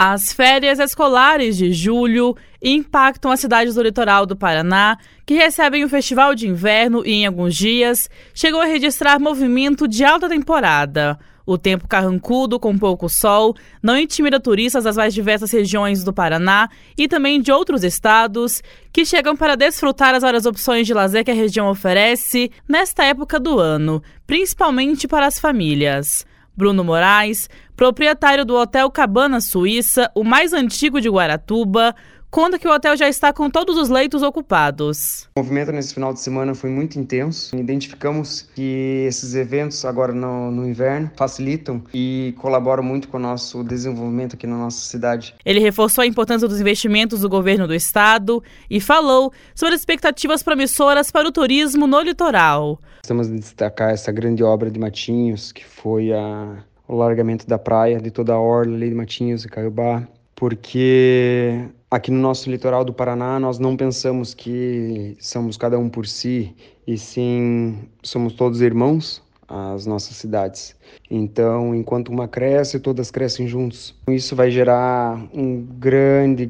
As férias escolares de julho impactam as cidades do litoral do Paraná, que recebem o Festival de Inverno e, em alguns dias, chegou a registrar movimento de alta temporada. O tempo carrancudo, com pouco sol, não intimida turistas das mais diversas regiões do Paraná e também de outros estados, que chegam para desfrutar as várias opções de lazer que a região oferece nesta época do ano, principalmente para as famílias. Bruno Moraes, proprietário do Hotel Cabana Suíça, o mais antigo de Guaratuba, conta que o hotel já está com todos os leitos ocupados. O movimento nesse final de semana foi muito intenso. Identificamos que esses eventos agora no inverno facilitam e colaboram muito com o nosso desenvolvimento aqui na nossa cidade. Ele reforçou a importância dos investimentos do governo do estado e falou sobre as expectativas promissoras para o turismo no litoral. Estamos a destacar essa grande obra de Matinhos, que foi o largamento da praia, de toda a orla ali de Matinhos e Caiobá, porque aqui no nosso litoral do Paraná nós não pensamos que somos cada um por si, e sim somos todos irmãos, as nossas cidades. Então, enquanto uma cresce, todas crescem juntos. Isso vai gerar um grande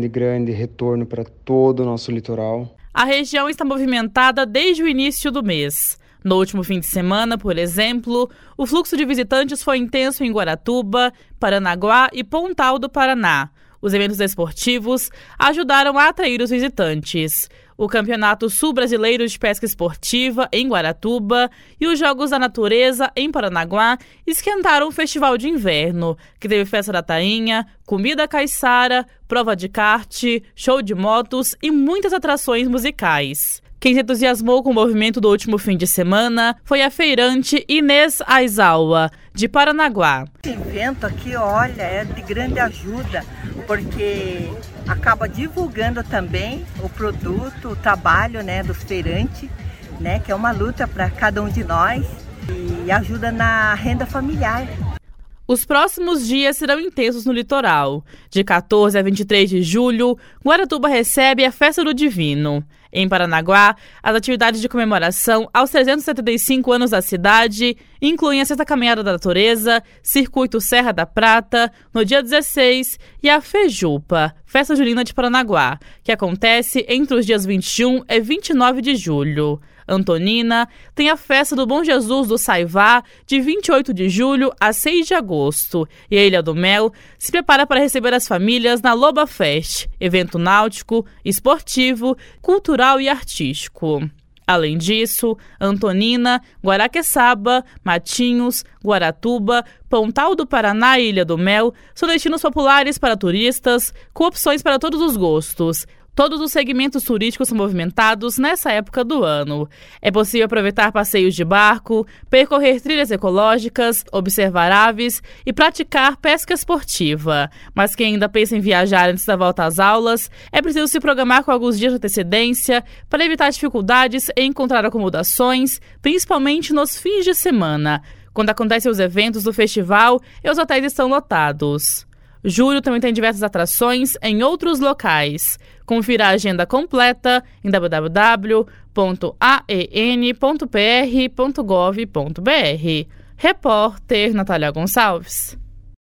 retorno para todo o nosso litoral. A região está movimentada desde o início do mês. No último fim de semana, por exemplo, o fluxo de visitantes foi intenso em Guaratuba, Paranaguá e Pontal do Paraná. Os eventos esportivos ajudaram a atrair os visitantes. O Campeonato Sul Brasileiro de Pesca Esportiva, em Guaratuba, e os Jogos da Natureza, em Paranaguá, esquentaram o Festival de Inverno, que teve festa da tainha, comida caiçara, prova de kart, show de motos e muitas atrações musicais. Quem se entusiasmou com o movimento do último fim de semana foi a feirante Inês Aizawa, de Paranaguá. Esse evento aqui, olha, é de grande ajuda, porque acaba divulgando também o produto, o trabalho, dos feirantes, que é uma luta para cada um de nós, e ajuda na renda familiar. Os próximos dias serão intensos no litoral. De 14 a 23 de julho, Guaratuba recebe a Festa do Divino. Em Paranaguá, as atividades de comemoração aos 375 anos da cidade incluem a Sexta Caminhada da Natureza, Circuito Serra da Prata, no dia 16, e a Fejupa, Festa Junina de Paranaguá, que acontece entre os dias 21 e 29 de julho. Antonina tem a Festa do Bom Jesus do Saivá, de 28 de julho a 6 de agosto. E a Ilha do Mel se prepara para receber as famílias na Loba Fest, evento náutico, esportivo, cultural e artístico. Além disso, Antonina, Guaraqueçaba, Matinhos, Guaratuba, Pontal do Paraná e Ilha do Mel são destinos populares para turistas, com opções para todos os gostos. Todos os segmentos turísticos são movimentados nessa época do ano. É possível aproveitar passeios de barco, percorrer trilhas ecológicas, observar aves e praticar pesca esportiva. Mas quem ainda pensa em viajar antes da volta às aulas, é preciso se programar com alguns dias de antecedência para evitar dificuldades em encontrar acomodações, principalmente nos fins de semana, quando acontecem os eventos do festival e os hotéis estão lotados. Julho também tem diversas atrações em outros locais. Confira a agenda completa em www.aen.pr.gov.br. Repórter Natália Gonçalves.